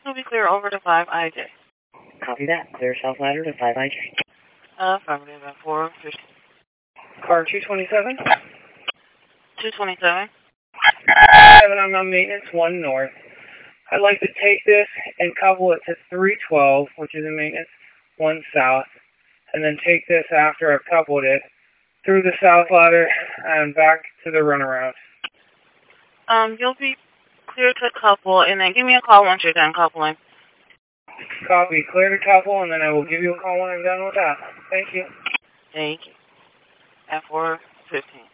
Will be clear over to 5IJ. Copy that. Clear south ladder to 5IJ. Affirmative at 450. Car 227. 227. 7, I'm on maintenance, 1 north. I'd like to take this and couple it to 312, which is in maintenance, 1 south, and then take this after I've coupled it through the south ladder and back to the runaround. You'll be clear to couple, and then give me a call once you're done coupling. Copy. Clear to couple, and then I will give you a call when I'm done with that. Thank you. Thank you. At 415.